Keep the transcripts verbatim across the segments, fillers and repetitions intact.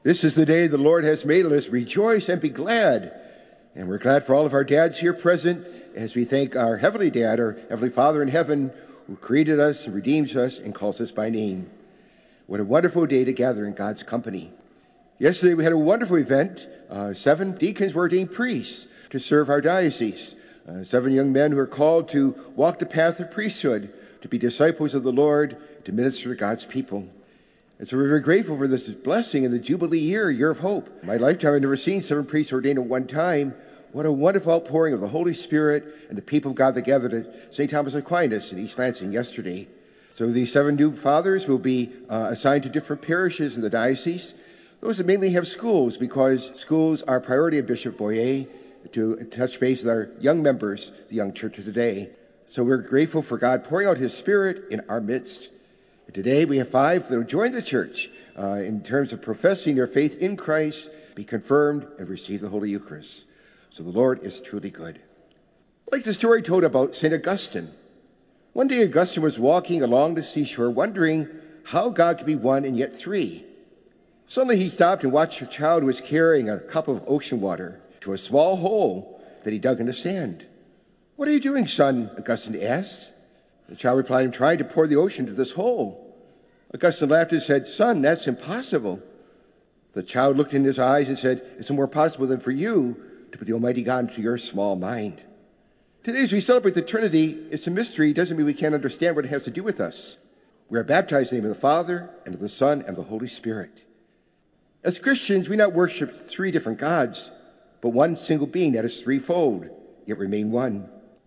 This is the day the Lord has made. Let us rejoice and be glad. And we're glad for all of our dads here present as we thank our Heavenly Dad, our Heavenly Father in heaven, who created us and redeems us and calls us by name. What a wonderful day to gather in God's company. Yesterday we had a wonderful event. Uh, seven deacons were ordained priests to serve our diocese. Uh, seven young men who are called to walk the path of priesthood, to be disciples of the Lord, to minister to God's people. And so we're very grateful for this blessing in the Jubilee year, year of hope. In my lifetime, I've never seen seven priests ordained at one time. What a wonderful outpouring of the Holy Spirit and the people of God that gathered at Saint Thomas Aquinas in East Lansing yesterday. So these seven new fathers will be uh, assigned to different parishes in the diocese. Those that mainly have schools, because schools are a priority of Bishop Boyer to touch base with our young members, the young church of today. So we're grateful for God pouring out his Spirit in our midst. Today we have five that will join the church uh, in terms of professing their faith in Christ, be confirmed, and receive the Holy Eucharist. So the Lord is truly good. Like the story told about Saint Augustine. One day Augustine was walking along the seashore wondering how God could be one and yet three. Suddenly he stopped and watched a child who was carrying a cup of ocean water to a small hole that he dug in the sand. "What are you doing, son?" Augustine asked. The child replied, "I'm trying to pour the ocean to this hole." Augustine laughed and said, "Son, that's impossible." The child looked in his eyes and said, "It's more possible than for you to put the Almighty God into your small mind." Today, as we celebrate the Trinity, it's a mystery. It doesn't mean we can't understand what it has to do with us. We are baptized in the name of the Father, and of the Son, and of the Holy Spirit. As Christians, we not worship three different gods, but one single being that is threefold, yet remain one.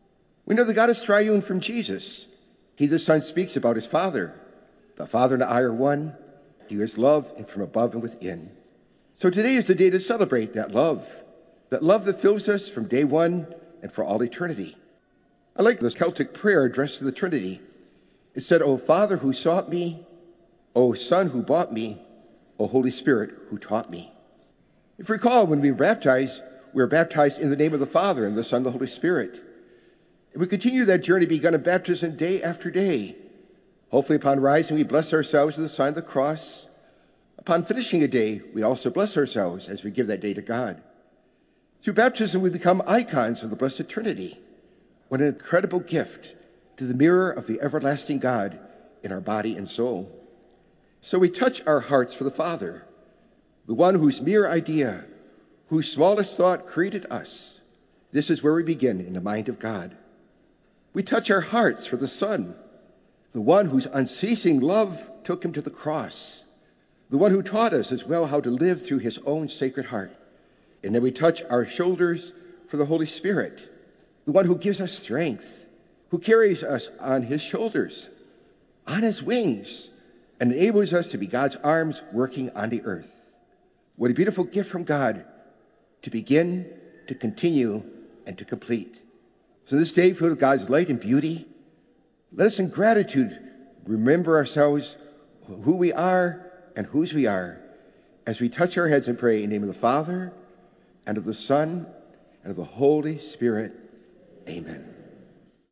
We know the God is triune from Jesus. He, the Son, speaks about his Father. The Father and I are one. He is love, and from above and within. So today is the day to celebrate that love, that love that fills us from day one and for all eternity. I like this Celtic prayer addressed to the Trinity. It said, "O Father who sought me, O Son who bought me, O Holy Spirit who taught me." If you recall, when we were baptized, we were baptized in the name of the Father and the Son and the Holy Spirit. And we continue that journey begun in baptism day after day. Hopefully upon rising, we bless ourselves with the sign of the cross. Upon finishing a day, we also bless ourselves as we give that day to God. Through baptism, we become icons of the Blessed Trinity. What an incredible gift to the mirror of the everlasting God in our body and soul. So we touch our hearts for the Father, the one whose mere idea, whose smallest thought created us. This is where we begin in the mind of God. We touch our hearts for the Son, the one whose unceasing love took him to the cross, the one who taught us as well how to live through his own sacred heart. And then we touch our shoulders for the Holy Spirit, the one who gives us strength, who carries us on his shoulders, on his wings, and enables us to be God's arms working on the earth. What a beautiful gift from God to begin, to continue, and to complete. So this day, filled with God's light and beauty, let us in gratitude remember ourselves, who we are and whose we are, as we touch our heads and pray in the name of the Father, and of the Son, and of the Holy Spirit. Amen.